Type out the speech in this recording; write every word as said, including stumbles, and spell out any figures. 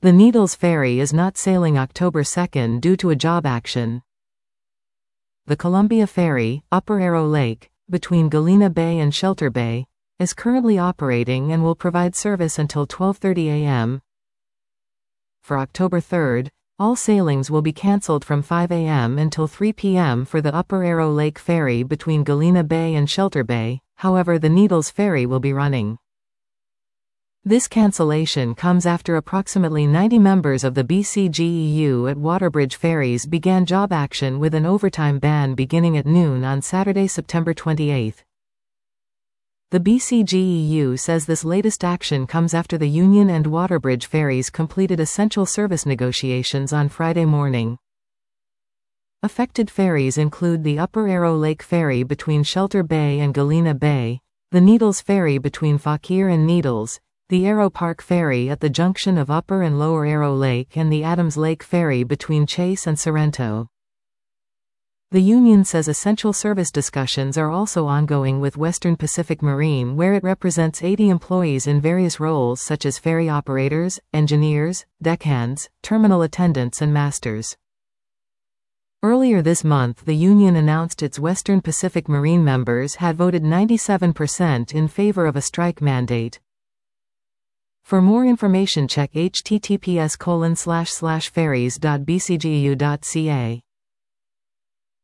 The Needles Ferry is not sailing October second due to a job action. The Columbia Ferry, Upper Arrow Lake, between Galena Bay and Shelter Bay, is currently operating and will provide service until twelve thirty a m For October third, all sailings will be cancelled from five a m until three p m for the Upper Arrow Lake Ferry between Galena Bay and Shelter Bay, however the Needles Ferry will be running. This cancellation comes after approximately ninety members of the B C G E U at Waterbridge Ferries began job action with an overtime ban beginning at noon on Saturday, September twenty-eighth. The B C G E U says this latest action comes after the Union and Waterbridge Ferries completed essential service negotiations on Friday morning. Affected ferries include the Upper Arrow Lake Ferry between Shelter Bay and Galena Bay, the Needles Ferry between Fauquier and Needles, the Arrow Park Ferry at the junction of Upper and Lower Arrow Lake, and the Adams Lake Ferry between Chase and Sorrento. The union says essential service discussions are also ongoing with Western Pacific Marine, where it represents eighty employees in various roles such as ferry operators, engineers, deckhands, terminal attendants and masters. Earlier this month, the union announced its Western Pacific Marine members had voted ninety-seven percent in favor of a strike mandate. For more information, check h t t p s colon slash slash ferries dot b c g u dot c a.